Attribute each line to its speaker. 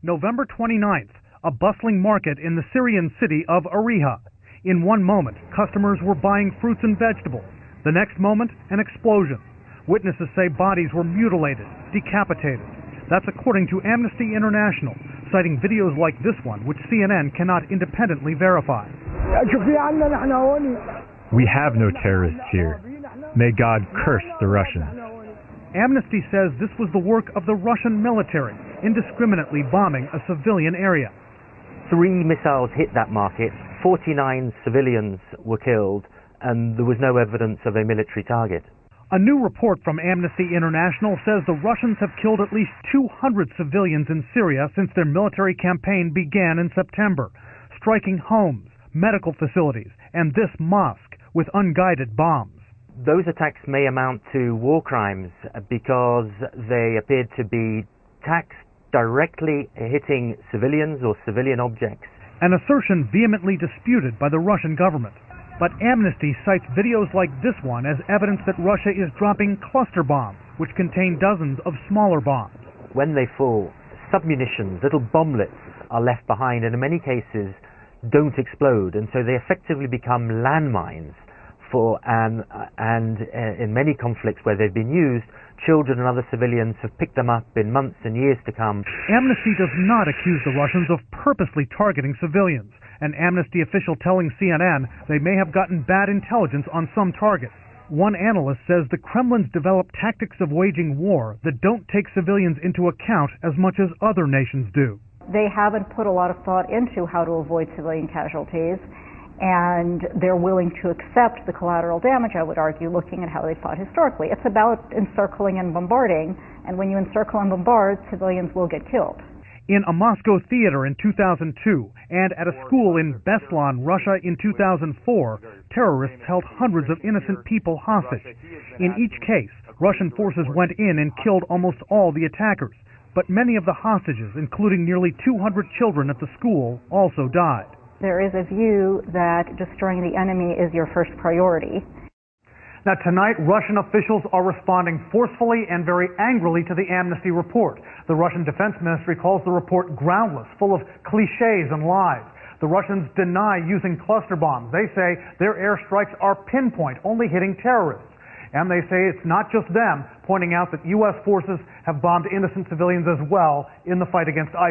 Speaker 1: November 29th, a bustling market in the Syrian city of Ariha. In one moment, customers were buying fruits and vegetables. The next moment, an explosion. Witnesses say bodies were mutilated, decapitated. That's according to Amnesty International, citing videos like this one, which CNN cannot independently verify.
Speaker 2: We have no terrorists here. May God curse the Russians.
Speaker 1: Amnesty says this was the work of the Russian military, indiscriminately bombing a civilian area.
Speaker 3: 3 missiles hit that market, 49 civilians were killed, and there was no evidence of a military target.
Speaker 1: A new report from Amnesty International says the Russians have killed at least 200 civilians in Syria since their military campaign began in September, striking homes, medical facilities, and this mosque with unguided bombs.
Speaker 3: Those attacks may amount to war crimes because they appeared to be attacks directly hitting civilians or civilian objects.
Speaker 1: An assertion vehemently disputed by the Russian government. But Amnesty cites videos like this one as evidence that Russia is dropping cluster bombs, which contain dozens of smaller bombs.
Speaker 3: When they fall, submunitions, little bomblets are left behind and in many cases don't explode, and so they effectively become landmines and in many conflicts where they've been used, children and other civilians have picked them up in months and years to come.
Speaker 1: Amnesty does not accuse the Russians of purposely targeting civilians. An Amnesty official telling CNN they may have gotten bad intelligence on some targets. One analyst says the Kremlin's developed tactics of waging war that don't take civilians into account as much as other nations do.
Speaker 4: They haven't put a lot of thought into how to avoid civilian casualties, and they're willing to accept the collateral damage, I would argue, looking at how they fought historically. It's about encircling and bombarding, and when you encircle and bombard, civilians will get killed.
Speaker 1: In a Moscow theater in 2002 and at a school in Beslan, Russia in 2004, terrorists held hundreds of innocent people hostage. In each case, Russian forces went in and killed almost all the attackers, but many of the hostages, including nearly 200 children at the school, also died.
Speaker 4: There is a view that destroying the enemy is your first priority.
Speaker 1: Now tonight, Russian officials are responding forcefully and very angrily to the Amnesty report. The Russian Defense Ministry calls the report groundless, full of cliches and lies. The Russians deny using cluster bombs. They say their airstrikes are pinpoint, only hitting terrorists. And they say it's not just them, pointing out that U.S. forces have bombed innocent civilians as well in the fight against ISIS.